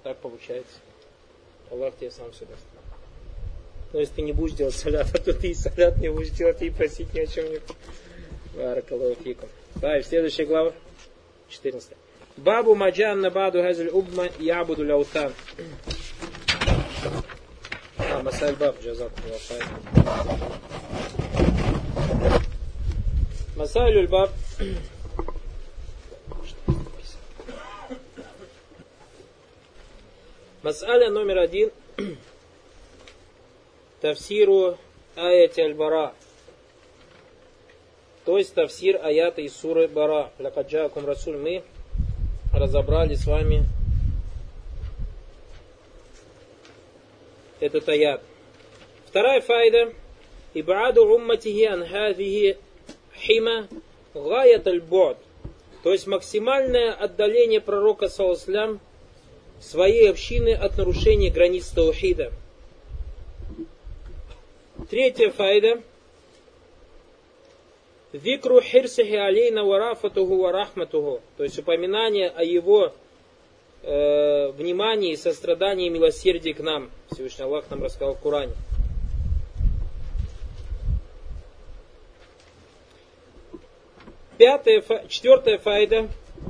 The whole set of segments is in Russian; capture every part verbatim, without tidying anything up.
Так получается. Аллах тебе сам все даст. Но если ты не будешь делать салят, а то ты и салят не будешь делать, и просить ни о чем-нибудь. Баракаллаху фикум. Так, следующая глава. четырнадцатая. Бабу маджан набаду газель убма ябуду ляутан. А, масаль баб, джазаку лафай. Масаль баб. Масаля номер один. Тафсиру аяти аль-бара. То есть тафсир аята из суры Бара. Лакаджакум расуль. Мы разобрали с вами этот аят. Вторая файда. Ибааду умматихи ан хазихи хима гаят аль-бу'д. То есть максимальное отдаление пророка саллаллаху алейхи ва саллям своей общины от нарушения границ таухида. Третья файда. Викру хирсихи алейна варафатуху варахматуху. То есть упоминание о его э, внимании, сострадании и милосердии к нам. Всевышний Аллах нам рассказал в Коране. Пятая, четвертая файда.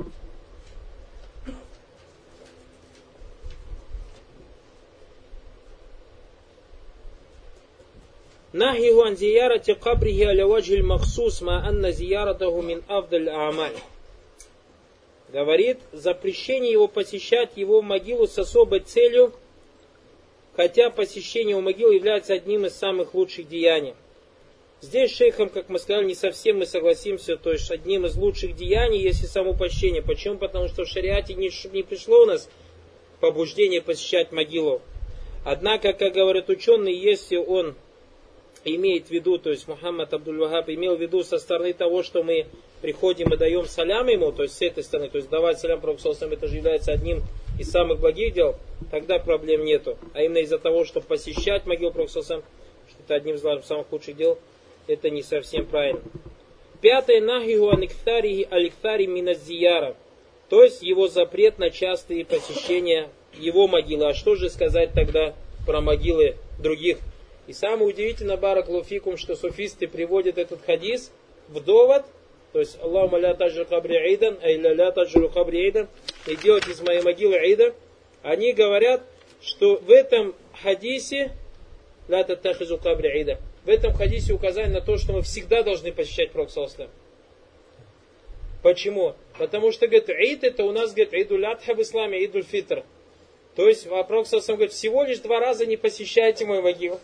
Нахиху ан зиярати кабрихи аля ваджхиль махсус ма анна зияратаху мин афдаль а'маль. Говорит, запрещение его посещать его могилу с особой целью, хотя посещение его могилы является одним из самых лучших деяний. Здесь шейхом, как мы сказали, не совсем мы согласимся, то есть одним из лучших деяний есть и само посещение. Почему? Потому что в шариате не, не пришло у нас побуждение посещать могилу. Однако, как говорят ученые, если он имеет в виду, то есть Мухаммад Абдуль-Вахаб имел в виду со стороны того, что мы приходим и даем салям ему, то есть с этой стороны, то есть давать салям пророку саллаллаху алейхи ва саллям, это же является одним из самых благих дел, тогда проблем нету. А именно из-за того, что посещать могилу пророка саллаллаху алейхи ва саллям, что это одним из самых худших дел, это не совсем правильно. Пятое. Нахиху аниктарихи аликтари миназзияра. То есть его запрет на частые посещения его могилы. А что же сказать тогда про могилы других? И самое удивительное, баракаллаху фикум, что суфисты приводят этот хадис в довод, то есть Аллахума ля таджаль кабри идан, айля ля таджалю кабри идан, и делать из моей могилы ида. Они говорят, что в этом хадисе ля таттахизу кабри ида, в этом хадисе указание на то, что мы всегда должны посещать пророка саллаллаху алейхи ва саллям. Почему? Потому что, говорит, ид это у нас, говорит, идуль адха в исламе, идуль фитр. То есть, пророк саллаллаху алейхи ва саллям говорит, всего лишь два раза не посещайте мою могилу.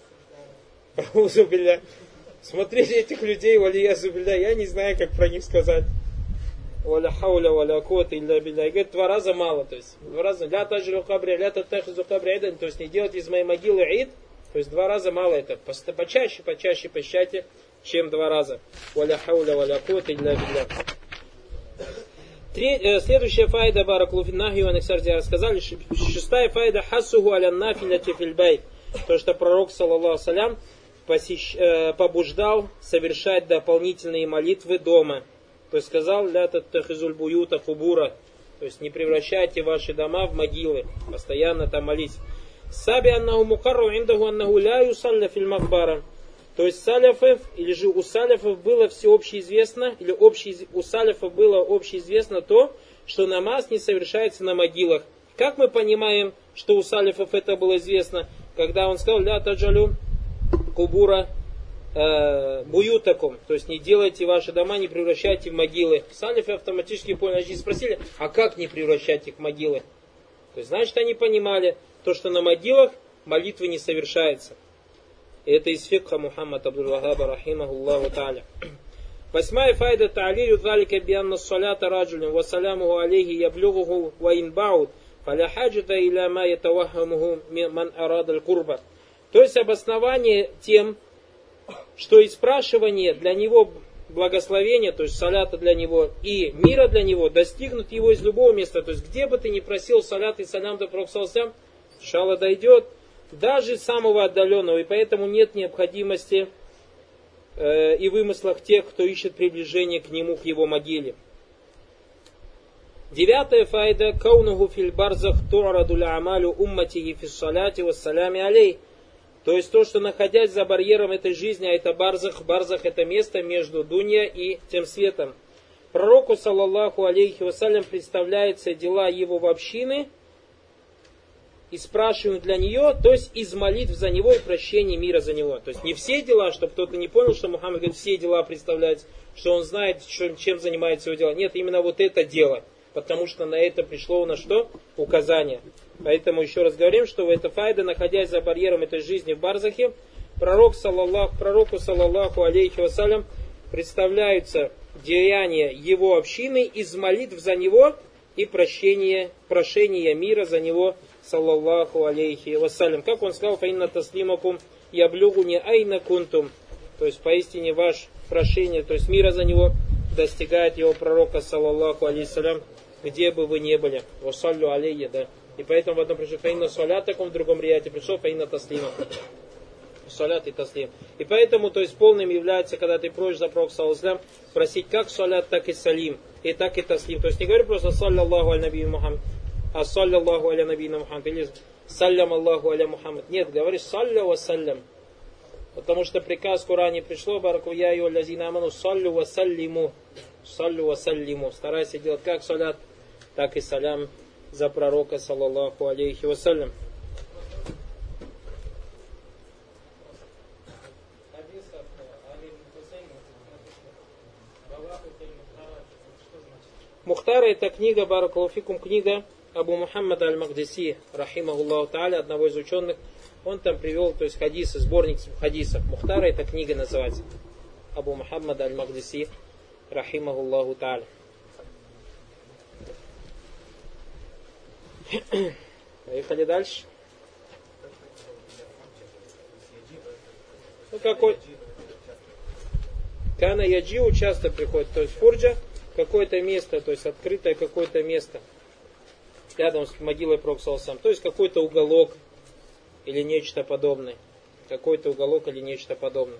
Смотрели этих людей, валиязу билля, я не знаю, как про них сказать. Валя хауля, валя кота, илля билля. И говорит, два раза мало, то есть, два раза, ля таджалю кабри, ля таттахизу кабри идан, то есть, не делать из моей могилы ид, то есть, два раза мало, это почаще, почаще посещайте, чем два раза. Валя хауля, валя кота, илля билля. Следующая файда, баракаллаху фи нахи ва нахсарди, рассказали, шестая файда, хассуху аля нафиляти фил байт. То, что пророк, саллаллаху алейхи ва саллям, посещ... побуждал совершать дополнительные молитвы дома. То есть сказал, ля таттахизуль буюта кубура. То есть не превращайте ваши дома в могилы. Постоянно там молитесь. Саби аннаху мукарру индаху аннаху ля юсалля филь макбара. То есть саляфов, или же у саляфов было всеобщеизвестно, или общий, у саляфов было общеизвестно то, что намаз не совершается на могилах. Как мы понимаем, что у саляфов это было известно, когда он сказал, ля таджалю кубура э, буютакум, то есть не делайте ваши дома, не превращайте в могилы. Салифы автоматически поняли, они спросили, а как не превращать их в могилы? То есть, значит, они понимали, то, что на могилах молитвы не совершается. И это из фикха Мухаммад Абдуль-Вахаба, рахимахуллаху та'аля. Восьмая файда та'алилю залика бианна салята раджулин ва салямуху алейхи яблюгуху ва инбауд фаля хаджата иля ма ятавахамуху ман арадаль курба. То есть обоснование тем, что и спрашивание для него благословения, то есть салята для него и мира для него, достигнут его из любого места. То есть где бы ты ни просил салят и салям до пророка саллаллаху алейхи ва саллям, иншалла дойдет, даже самого отдаленного. И поэтому нет необходимости э, и вымыслах тех, кто ищет приближение к нему, к его могиле. Девятая файда. Каунуху филь барзах ту'радуль амалю умматихи фис саляти вассалями алей. То есть то, что находясь за барьером этой жизни, а это барзах, барзах это место между дунья и тем светом. Пророку, саллаллаху алейхи вассалям, представляются дела его в общины и спрашивают для нее, то есть из молитв за него и прощения мира за него. То есть не все дела, чтобы кто-то не понял, что Мухаммад говорит, все дела представляются, что он знает, чем занимается его дело. Нет, именно вот это дело. Потому что на это пришло у нас что? Указание. Поэтому еще раз говорим, что в этой файде, находясь за барьером этой жизни в барзахе, пророк, саллаллаху, пророку, саллаллаху алейхи вассалям, представляются деяния его общины из молитв за него и прощения, прошения мира за него, саллаллаху алейхи вассалям. Как он сказал, фаинна таслимакум яблюгуни айна кунтум. То есть поистине ваше прошение, то есть мира за него, достигает его пророка, саллаллаху алейхиссалям, где бы вы ни были. Вассалю алейхи, да. И поэтому в одном пришло фаинна салятакум, в другом рияте пришел фаинна таслимакум. Салят и таслим. И поэтому, то есть полным является, когда ты просишь за пророка, саллаллаху алейхи, просить как салят, так и салим. И так и таслим. То есть не говори просто саллаллаху аль наби Мухаммад, а саллаллаху аля набийна Мухаммад, или саллям Аллаху аля Мухаммад. Нет, говоришь салля ва саллям. Потому что приказ в Коране пришло, бараку я и лазина аману саллю ва саллиму. Саллю ва саллиму. Старайся делать как салят, так и салям за пророка, саллаллаху алейхи вассалям. Мухтара — это книга, баракалуфикум, книга Абу Мухаммада аль-Магдиси, рахимахуллаху тааля, одного из ученых. Он там привел, то есть хадисы, сборник хадисов. Мухтара — это книга называется. Абу Мухаммада аль-Магдиси, рахимахуллаху тааля. Поехали дальше. Ну какой? Кана яджиу часто приходит, то есть фурджа, какое-то место, то есть открытое какое-то место рядом с могилой пророка саллаллаху алейхи ва саллям, то есть какой-то уголок или нечто подобное. Какой-то уголок или нечто подобное.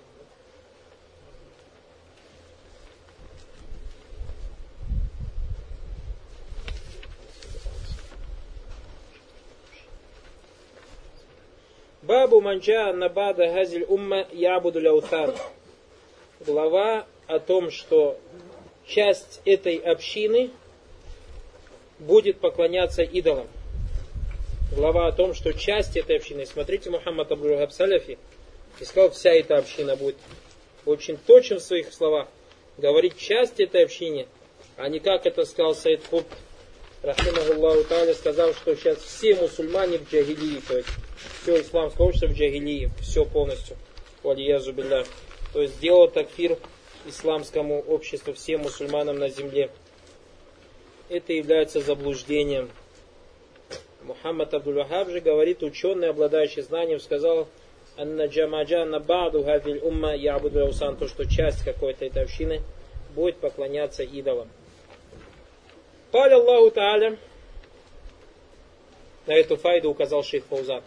Бабу манджа набада газиль умма ябуду ляутан. Глава о том, что часть этой общины будет поклоняться идолам. Глава о том, что часть этой общины, смотрите, Мухаммад Абдул-Вахаб Саляфи, и сказал, вся эта община будет очень точен в своих словах, говорить часть этой общины, а не как это сказал Саид Кутб, рахимахуллаху тааля, сказал, что сейчас все мусульмане в джагилии, то есть все исламское общество в джагилии, все полностью, валиязу билля, то есть сделал такфир исламскому обществу, всем мусульманам на земле. Это является заблуждением. Мухаммад Абдул-Вахаб же говорит, ученый, обладающий знанием, сказал, анна джамаджана баду гадиль умма ябуду аусан, то, что часть какой-то этой общины будет поклоняться идолам. Каля Аллаху Тааля, на эту файду указал шейх Фаузан.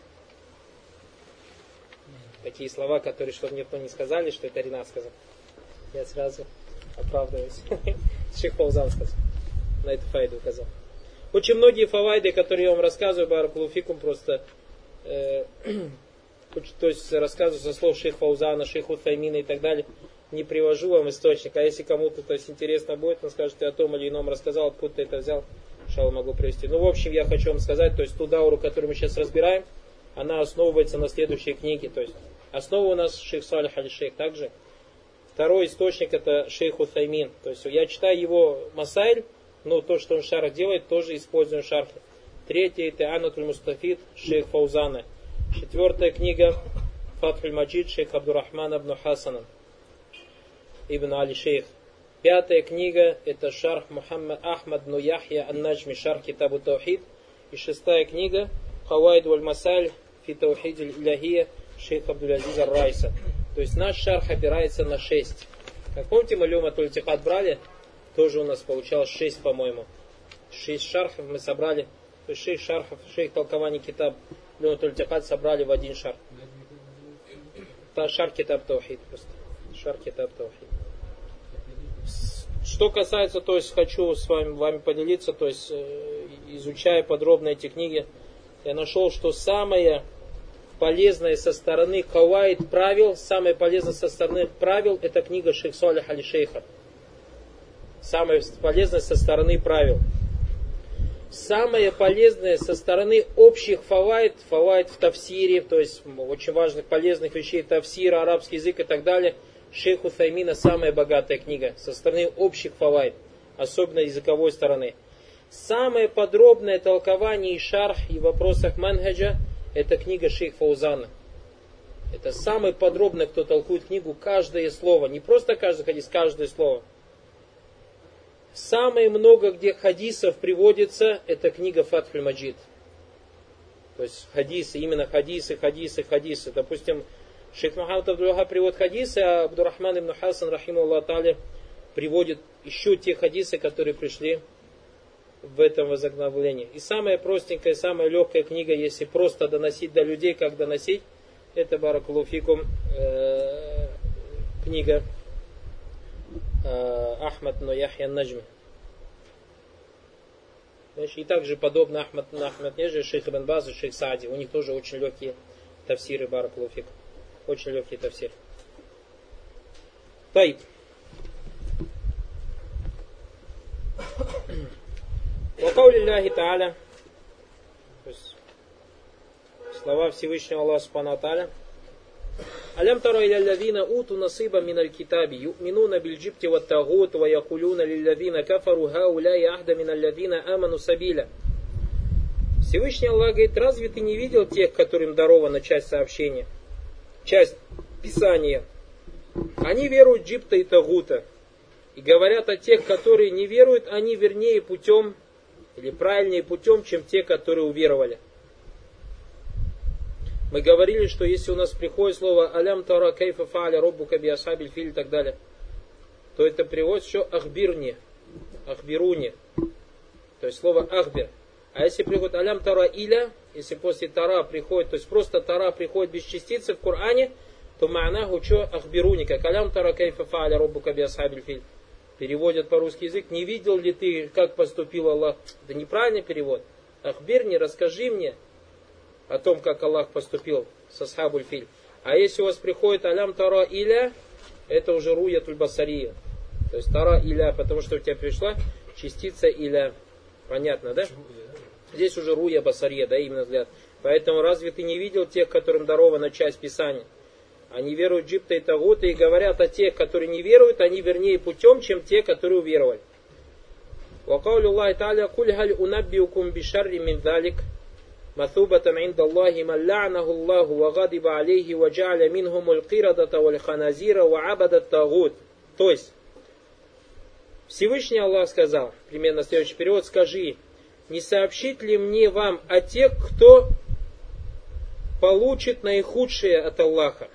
Такие слова, которые, чтобы никто не сказали, что это Ринат сказал. Я сразу оправдываюсь. Шейх Фаузан сказал. На эту файду указал. Очень многие фавайды, которые я вам рассказываю, баракулуфикум, просто э, то есть рассказываю со слов шейха Фаузана, шейха Утаймина и так далее, не привожу вам источник. А если кому-то то есть, интересно будет, он скажет, ты о том или ином рассказал, откуда ты это взял, иншалла могу привести. Ну, в общем, я хочу вам сказать, то есть ту дауру, которую мы сейчас разбираем, она основывается на следующей книге. То есть основа у нас шейх Салих аль-Шейх также. Второй источник это шейх Утаймин. То есть я читаю его масайль, но то, что он в шарх делает, тоже используем в шархе. Третья это Анатуль Мустафид шейх Фаузана. Четвертая книга Фатхуль Маджид шейх Абдуррахман ибн Хасана ибн Али шейх. Пятая книга это шарх Мухаммад Ахмад бн Яхья ан-Наджми шарх Китабу Таухид. И шестая книга Хавайд валь Масаль фи Таухид аль-Илахия шейх Абдул-Азиз ар-Райса. То есть наш шарх опирается на шесть. Как помните, мы Люматуль Тихад брали, тоже у нас получалось шесть, по-моему. Шесть шархов мы собрали. То есть шесть шархов, шесть толкований китаб Люматуль Тихад собрали в один шарх. Та шарх Китаб Таухид просто. Шарх Китаб Таухид. Что что касается, то есть хочу с вами, вами поделиться, то есть изучая подробно эти книги, я нашел, что самое полезное со стороны каваид правил, самое полезное со стороны правил, это книга Шейх Салих аль-Шейха. Самое полезное со стороны правил. Самое полезное со стороны общих фаваид, фаваид в тафсире, то есть очень важных, полезных вещей, тафсира, арабский язык и так далее, Шейх Утхаймина самая богатая книга со стороны общих фаваид, особенно языковой стороны. Самое подробное толкование и шарх и в вопросах манхаджа это книга Шейх Фаузана. Это самый подробно, кто толкует книгу, каждое слово, не просто каждый хадис, каждое слово. Самое много, где хадисов приводится, это книга Фатхуль Маджид. То есть хадисы, именно хадисы, хадисы, хадисы. Допустим, Шейх Мухаммад Абдул-Вахаб приводит хадисы, а Абдурахман ибн Хасан, рахимахуллах та'аля, приводит еще те хадисы, которые пришли в этом возобновлении. И самая простенькая, самая легкая книга, если просто доносить до людей, как доносить, это баракаллаху фикум, э, книга Ахмад но Яхья Наджми. И также подобно Ахмад на Ахмад Неджи, Шейх Ибн Баз и Шейх Саади. У них тоже очень легкие тафсиры, баракаллаху фик. Очень легкий тафсир. Тайб. Вакаули Аллахи Та'аля. Слова Всевышнего Аллаха Субхану ва Тааля. Алям тара иля ллазина уту насиба миналь китаби, ю'минуна биль джибти ва тагут, ва якулюна лиллазина кафару хауляи ахда миналь ллазина аману сабиля. Всевышний Аллах говорит, разве ты не видел тех, которым дарована часть сообщения, часть Писания? Они веруют в джибта и тагута. И говорят о тех, которые не веруют, они вернее путем, или правильнее путем, чем те, которые уверовали. Мы говорили, что если у нас приходит слово «Алям тара кайфа фааля роббука би асхабиль филь» и так далее, то это приводит еще «Ахбирни», «Ахбируни», то есть слово «Ахбир». А если приходит «Алям тара иля», если после «Тара» приходит, то есть просто «Тара» приходит без частицы в Коране, то «Ма'наху» что «Ахбируни», как «Алям тара кайфа фааля роббука би асхабиль филь». Переводят по русский язык, не видел ли ты, как поступил Аллах? Это неправильный перевод. «Ахбирни», расскажи мне о том, как Аллах поступил с асхабуль филь. А если у вас приходит алям тара иля, это уже руятуль басария. То есть тара иля, потому что у тебя пришла частица иля. Понятно, да? Здесь уже руя басария, да, именно взгляд. Поэтому разве ты не видел тех, которым дарована часть Писания? Они веруют в джибта и тагута и говорят о тех, которые не веруют, они вернее путем, чем те, которые уверовали. وقول الله تعالى قل هل أنبئكم بشر من ذلك مثوبة عند الله من لعنه الله وغضب عليه وجعل منهم القردة والخنازير وعبد الطاغوت. То есть Всевышний Аллах сказал, примерно следующий перевод, скажи, не сообщит ли мне вам о тех, кто получит наихудшее от Аллаха?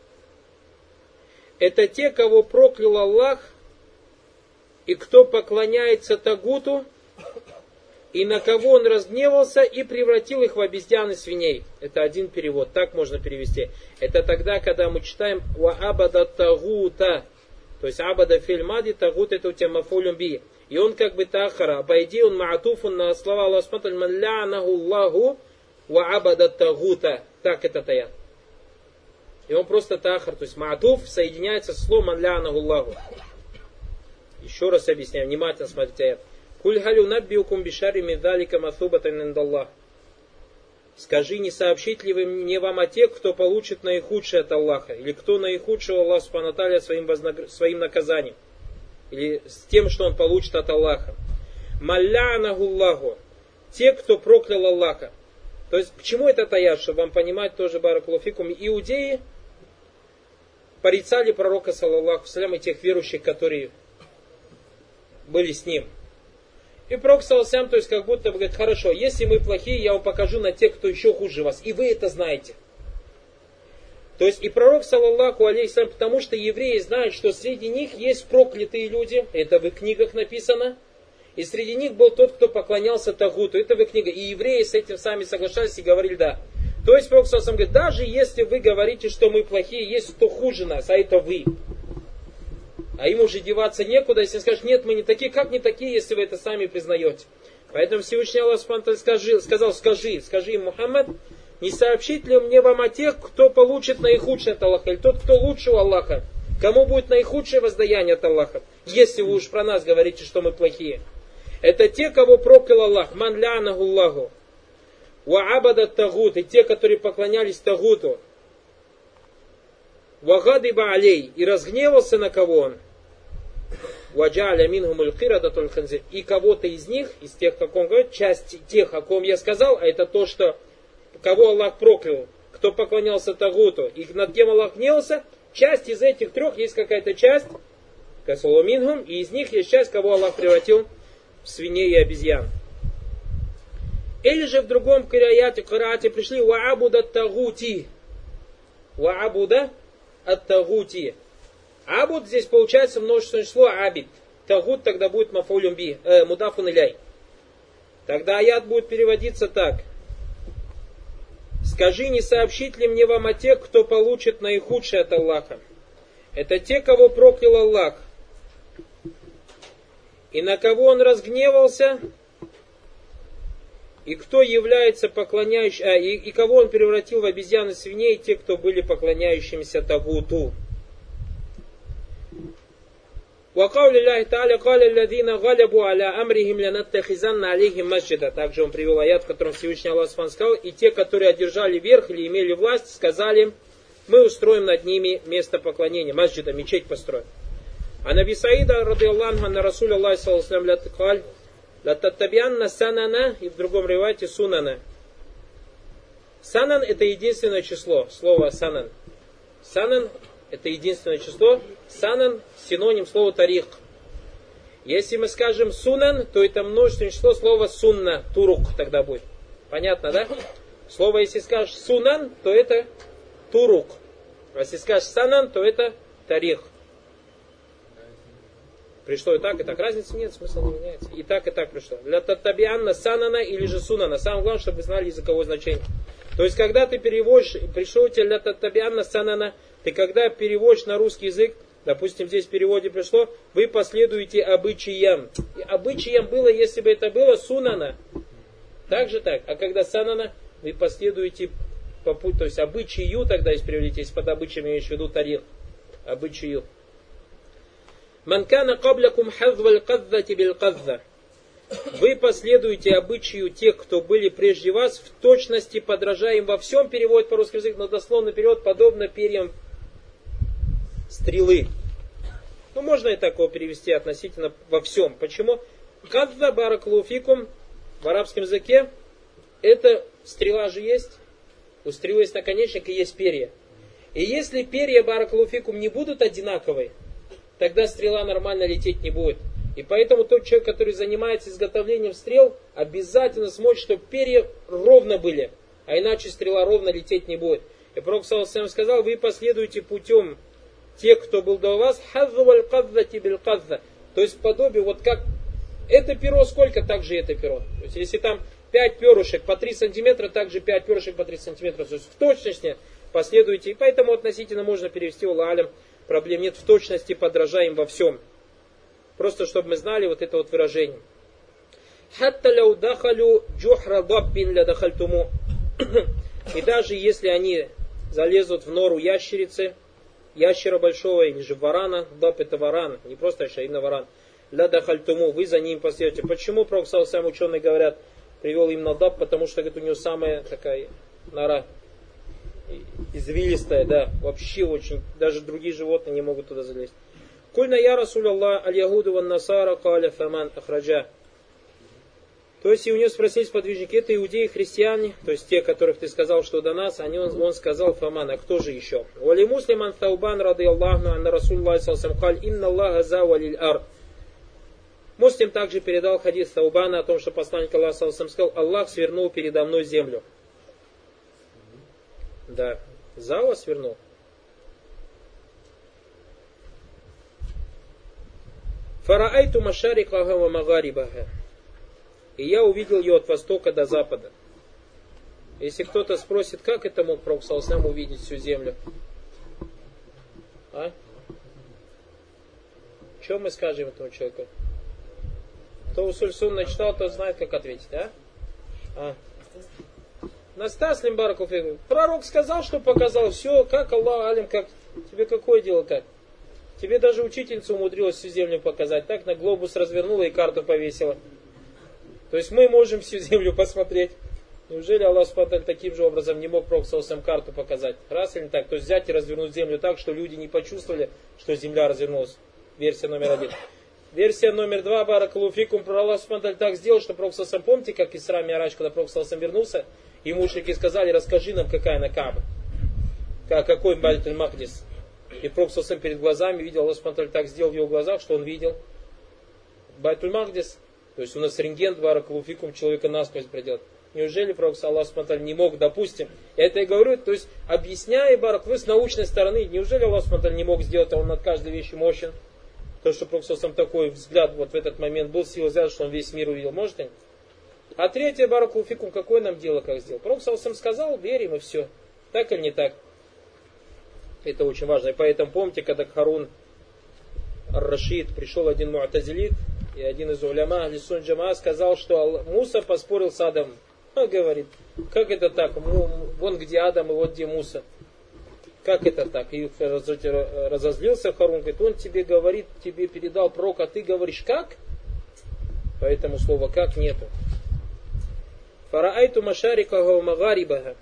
Это те, кого проклял Аллах, и кто поклоняется тагуту, и на кого он разгневался и превратил их в обезьян и свиней. Это один перевод, так можно перевести. Это тогда, когда мы читаем «Ва абада тагута», то есть «Абада фильмади», «Тагут» это у тебя «Мафулюм би». И он как бы тахара, по идее он маатуфун на слова Аллаха Субхану «Ман ля'наху Аллаху ва абада тагута». Так это таят. И он просто тахар, то есть маатуф соединяется с словом «Ман ля'наху Аллаху». Еще раз объясняю, внимательно смотрите аят. Куль халю наббиукум бишари мидалика масубатан индаллах. Скажи, не сообщить ли вы мне вам о тех, кто получит наихудшее от Аллаха, или кто наихудшего Аллах Субхану ва Тааля своим, вознагр... своим наказанием, или с тем, что он получит от Аллаха. Маллянаху Аллаху. Те, кто проклял Аллаха. То есть, к чему это таят, чтобы вам понимать тоже, баракаллаху фикум, иудеи порицали пророка, саллаллаху салям, и тех верующих, которые были с ним. И пророк, саллаллаху, то есть как будто бы говорит, хорошо, если мы плохие, я вам покажу на тех, кто еще хуже вас. И вы это знаете. То есть и пророк, саллаллаху алейхиссалям, потому что евреи знают, что среди них есть проклятые люди. Это в их книгах написано. И среди них был тот, кто поклонялся тагуту. Это в их книгах. И евреи с этим сами соглашались и говорили да. То есть пророк, саллаллаху алейхи, говорит, даже если вы говорите, что мы плохие, есть кто хуже нас, а это вы. А им уже деваться некуда, если скажешь, нет, мы не такие, как не такие, если вы это сами признаете. Поэтому Всевышний Аллах скажи, сказал, скажи, скажи им, Мухаммад, не сообщит ли мне вам о тех, кто получит наихудшее от Аллаха, или тот, кто лучше у Аллаха, кому будет наихудшее воздаяние от Аллаха, если вы уж про нас говорите, что мы плохие. Это те, кого проклял Аллах, ман лянаху Аллаху, ва абада тагут, и те, которые поклонялись тагуту, ва гадиба алей, и разгневался на кого он, ваджаля минхумуль кирадатуль ханзир, и кого-то из них, из тех, о ком говорит, часть тех, о ком я сказал, а это то, что кого Аллах проклял, кто поклонялся тагуту, и над кем Аллах гневался, часть из этих трех, есть какая-то часть, касулуминхум, и из них есть часть, кого Аллах превратил в свиней и обезьян. Или же в другом кираяте, кираате пришли ваабуда тагути. Ваабуда ат-тагути. Абуд здесь получается множественное число абид. Тагут тогда будет мафулюм би, э, мудафун иляй. Тогда аят будет переводиться так. Скажи, не сообщит ли мне вам о тех, кто получит наихудшее от Аллаха? Это те, кого проклял Аллах. И на кого он разгневался, и кто является поклоняющим, а, и, и кого он превратил в обезьян и свиней, те, кто были поклоняющимися тагуту. وقول الله تعالى قال الذين غلبوا على أمرهم لنتخذن عليهم مسجدا. Также он привел аят, в котором Всевышний Аллах сказал, и те, которые одержали верх или имели власть, сказали, мы устроим над ними место поклонения, масджида, мечеть построим. А Наби Саида, ради Аллаху, на Расуль Аллах, саллаллаху алейхи ва саллям, лататтабианна санана, и в другом ривайте сунана. Санан это единственное число, слово санан. Санан это единственное число. Санан синоним слова тарих. Если мы скажем сунан, то это множественное число слова сунна, турук тогда будет. Понятно, да? Слово, если скажешь сунан, то это турук. А если скажешь санан, то это тарих. Пришло и так, и так. Разницы нет, смысл не меняется. И так, и так пришло. Ля таттабианна санана или же сунана. Самое главное, чтобы вы знали языковое значение. То есть, когда ты переводишь, пришло у тебя ля таттабианна санана, ты когда переводишь на русский язык, допустим, здесь в переводе пришло, вы последуете обычаям. И обычаям было, если бы это было сунана. Так же так. А когда санана, вы последуете по пути, то есть обычаю, тогда если переводите, если под обычаем имеешь в виду тарих. Обычаю. Манкана каблякум хазваль каззати биль казза. Вы последуете обычаю тех, кто были прежде вас, в точности подражая им во всем, переводит по русскому языку, но дословно перевод подобно перьям стрелы. Ну, можно и такого перевести относительно во всем. Почему? Казза бараклуфикум в арабском языке, это стрела же есть, у стрелы есть наконечник и есть перья. И если перья бараклуфикум не будут одинаковые, тогда стрела нормально лететь не будет. И поэтому тот человек, который занимается изготовлением стрел, обязательно смотрит, чтобы перья ровно были. А иначе стрела ровно лететь не будет. И Пророк саллаллаху алейхи ва саллям сказал, вы последуете путем тех, кто был до вас, хаззаваль каззати биль казза. То есть подобие, вот как это перо сколько, так же это перо. То есть если там пять перышек по три сантиметра, так же пять перышек по три сантиметра. То есть в точности последуйте. И поэтому относительно можно перевести у алям. Проблем нет, в точности подражаем во всем. Просто чтобы мы знали вот это вот выражение. Хатта ляу дахалю джухра даббин ля дахальтуму. И даже если они залезут в нору ящерицы, ящера большого или же варана, даб это варан, не просто ящер, а именно варан, ля дахальтуму, вы за ним последуете. Почему, Пророк саллаллаху алейхи ва саллям, ученые говорят, привел именно даб, потому что говорит, у него самая такая нора извилистая, да, вообще очень, даже другие животные не могут туда залезть. Кульна я Расуль Аллах, аль-Ягуду ван Насара, каля фаман ахраджа. То есть, и у него спросили сподвижники, это иудеи, христиане, то есть те, которых ты сказал, что до нас, они, он, он сказал фаман, а кто же еще? Вали муслиман таубан рады Аллаху, анна Расуль Аллах, салсам халь, инна Аллаха завалиль ар. Муслим также передал хадис Таубана о том, что посланник Аллаха, салсам сказал, Аллах свернул передо мной землю. Да, зава свернул. Фараайту машарикаха ва магарибаха. И я увидел ее от востока до запада. Если кто-то спросит, как это мог Пророк саллаллаху алейхи ва саллям увидеть всю землю? А? Что мы скажем этому человеку? Кто усуль сунна читал, тот знает, как ответить, а? а. Настаслим бараков. Пророк сказал, что показал. Все, как Аллах алим, как тебе какое дело так? Тебе даже учительница умудрилась всю землю показать. Так на глобус развернула и карту повесила. То есть мы можем всю землю посмотреть. Неужели Аллах Субхану таким же образом не мог пророк саллаллаху алейхи ва саллям карту показать? Раз или не так? То есть взять и развернуть землю так, что люди не почувствовали, что земля развернулась. Версия номер один. Версия номер два. Баракаллаху фикум. Про Аллах Субхану так сделал, что пророк саллаллаху алейхи ва саллям, помните, как Исра Ми'раджа, когда пророк саллаллаху алейхи ва саллям вернулся, и мушрики сказали, расскажи нам, какая она Кааба. Какой Байтуль Макдис. И пророк саллаллаху алейхи ва саллям перед глазами видел, Аллах Субхану так сделал в его глазах, что он видел Байтуль Макдис. То есть у нас рентген, баракаллаху фикум, человека насквозь придет. Неужели пророк Аллах Субхану не мог, допустим, я это и говорю, то есть объясняя, барак, вы с научной стороны, неужели Аллах Субхану не мог сделать, а он над каждой вещью мощен? То, что пророк сам такой взгляд вот в этот момент был, сила взгляда, что он весь мир увидел, можете? А третье, баракаллаху фикум, какое нам дело, как сделал? Пророк сам сказал, верим и все. Так или не так? Это очень важно. И поэтому помните, когда к Харун ар-Рашид пришел один му'тазилит, и один из уляма Ахли-Сунна Джамаа сказал, что Муса поспорил с Адамом. Он говорит, как это так? Вон где Адам и вот где Муса. Как это так? И разозлился Харун, говорит, он тебе говорит, тебе передал пророк, а ты говоришь как? Поэтому слова как нету. Фараайту машарикаха ва магарибаха.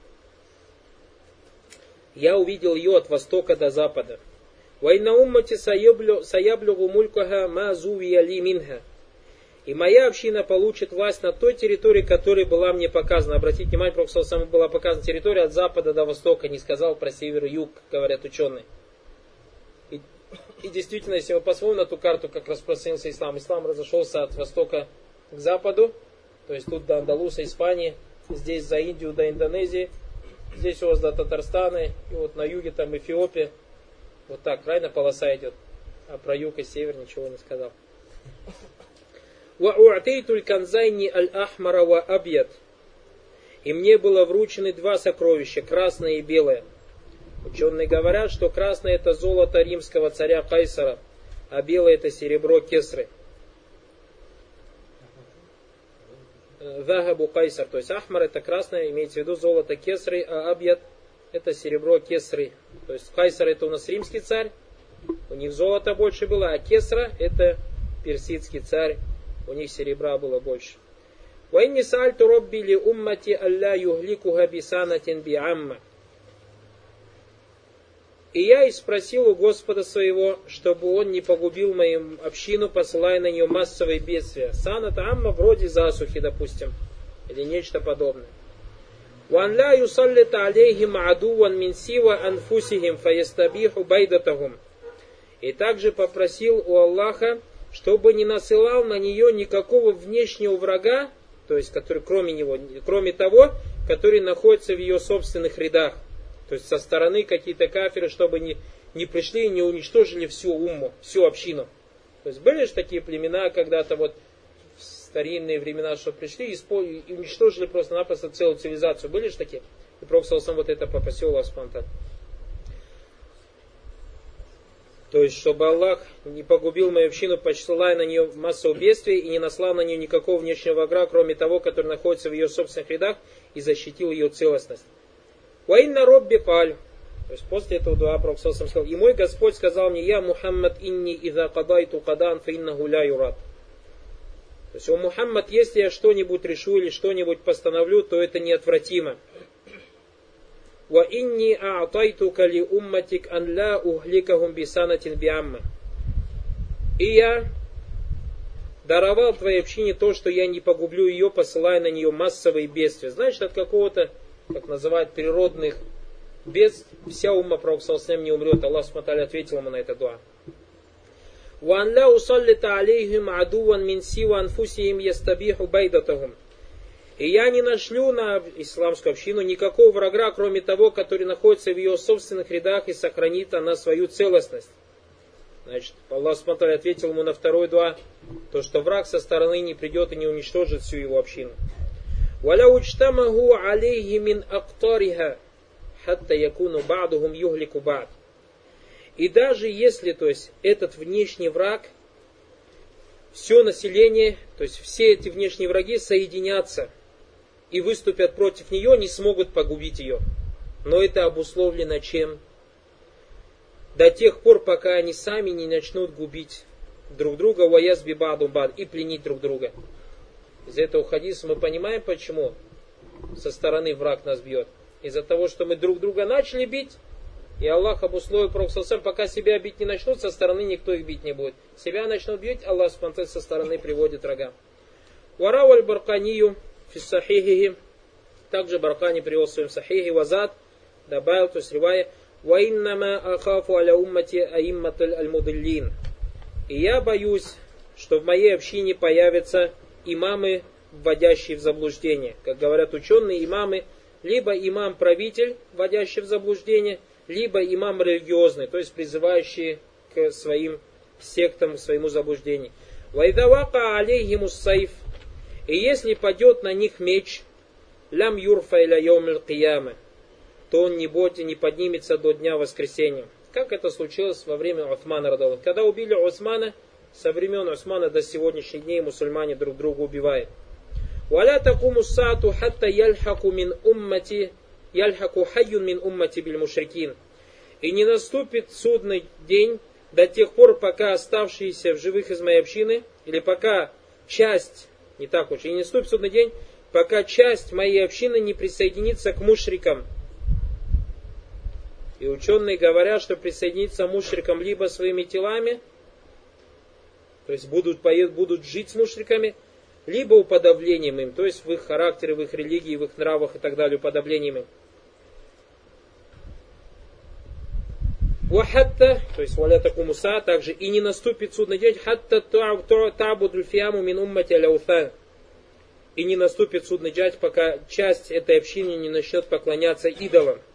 Я увидел ее от востока до запада. Ва инна уммати саяблюгу мулькаха ма зувия ли минха. И моя община получит власть на той территории, которая была мне показана. Обратите внимание, пророк саллаллаху алейхи ва саллям, была показана территория от запада до востока, не сказал про север и юг, говорят ученые. И, и действительно, если мы посмотрим на ту карту, как распространился ислам, ислам разошелся от востока к западу, то есть тут до Андалуса, Испании, здесь за Индию до Индонезии, здесь у вас до Татарстана, и вот на юге там Эфиопия. Вот так, правильно полоса идет. А про юг и север ничего не сказал. وَأُعْتَيْتُ الْكَنْزَيْنِ الْأَحْمَرَ وَأَبْيَدْ. И мне было вручены два сокровища, красное и белое. Ученые говорят, что красное это золото римского царя Кайсара, а белое это серебро Кесры. Захабу Кайсар, то есть Ахмар это красное, имеется в виду золото Кесры, а Абьяд это серебро Кесры. То есть Кайсар это у нас римский царь, у них золота больше было, а Кесра это персидский царь. У них серебра было больше. وَإِنِّ سَأَلْتُ رَبِّي لِأُمَّتِ أَلَّا يُهْلِكُهَا بِسَانَةٍ بِعَمَّةٍ. И я и спросил у Господа своего, чтобы он не погубил мою общину, посылая на нее массовые бедствия. Санат амма вроде засухи, допустим, или нечто подобное. وَأَنْ لَا يُصَلِّتَ عَلَيْهِمْ عَدُوًا مِنْ سِوَى أَنْفُسِهِمْ فَيَسْتَبِيحُ بَيْدَتَهُمْ. И также попросил у Аллаха, чтобы не насылал на нее никакого внешнего врага, то есть который кроме него, кроме того, который находится в ее собственных рядах. То есть со стороны какие-то кафиры, чтобы не, не пришли и не уничтожили всю умму, всю общину. То есть были же такие племена когда-то вот в старинные времена, что пришли и, спо, и уничтожили просто-напросто целую цивилизацию. Были же такие? И пророк сам вот это попросил Аллах спонтанно. То есть, чтобы Аллах не погубил мою общину, посылая на нее массу бедствий и не наслал на нее никакого внешнего врага, кроме того, который находится в ее собственных рядах, и защитил ее целостность. «Ваинна робби каль». То есть, после этого дуа пророк сказал, «И мой Господь сказал мне, я Мухаммад инни иза кадайту кадан фа иннаху ля юрад». То есть, о Мухаммад, если я что-нибудь решу или что-нибудь постановлю, то это неотвратимо. وَإِنِّي أَعْطَيْتُكَ لِأُمَّتِكَ أَنْ لَا أُهْلِكَهُمْ بِسَانَةٍ بِعَمَّةٍ. И я даровал твоей общине то, что я не погублю ее, посылая на нее массовые бедствия. Значит, от какого-то, как называют, природных бедств вся умма пророка саллаллаху алейхи ва саллям не умрет. Аллах субхану ва тааля ответил ему на это дуа. وَأَنْ لَا أُصَلِّتَ عَلَيْهِمْ عَدُوًا مِنْ سِوَى أَنْفُسِهِمْ يَسْتَبِيحُ بَيْدَتَهُمْ. И я не нашлю на исламскую общину никакого врага, кроме того, который находится в ее собственных рядах и сохранит она свою целостность. Значит, Аллах субхану ва тааля ответил ему на второй дуа, то, что враг со стороны не придет и не уничтожит всю его общину. وَلَوْ اجْتَمَعُوا عَلَيْهِ مِنْ أَقْطَارِهَا حَتَّى يَكُونُ بَعْضُهُمْ يُهْلِكُ بَعْضٍ. И даже если, то есть, этот внешний враг, все население, то есть все эти внешние враги соединятся и выступят против нее, не смогут погубить ее. Но это обусловлено чем? До тех пор, пока они сами не начнут губить друг друга, ваязби баду бад, и пленить друг друга. Из этого хадиса мы понимаем, почему со стороны враг нас бьет. Из-за того, что мы друг друга начали бить, и Аллах обусловил Пророка, пока себя бить не начнут, со стороны никто их бить не будет. Себя начнут бить, Аллах спонтанно со стороны приводит врага. Варау аль-Барканию фиссахихихи. Также Баркани привел в своем сахихи вазад, добавил, то есть ривая, «Ваиннама ахафу аля уммати аимматаль аль-мудиллин». И я боюсь, что в моей общине появятся имамы, вводящие в заблуждение. Как говорят ученые, имамы, либо имам-правитель, вводящий в заблуждение, либо имам религиозный, то есть призывающий к своим сектам, к своему заблуждению. «Вайдавака алейхимус сайф». И если падет на них меч, «Лям юрфа иля йомил кияма», то он не будет, не поднимется до дня воскресения. Как это случилось во время Усмана радаллаху. Когда убили Усмана, со времен Усмана до сегодняшних дней мусульмане друг друга убивают. «Валя такуму саату хатта яльхаку мин уммати, яльхаку хайюн мин уммати биль мушрикин». И не наступит судный день до тех пор, пока оставшиеся в живых из моей общины, или пока часть, не так уж, и не наступит судный день, пока часть моей общины не присоединится к мушрикам. И ученые говорят, что присоединиться к мушрикам либо своими телами, то есть будут, будут жить с мушриками, либо уподоблением им, то есть в их характере, в их религии, в их нравах и так далее, уподоблением им. Вахатта, то есть валя такому са, также и не наступит судный день, хатта табудуль фиаму мин уммати аляутан. И не наступит судный день, пока часть этой общины не начнет поклоняться идолам.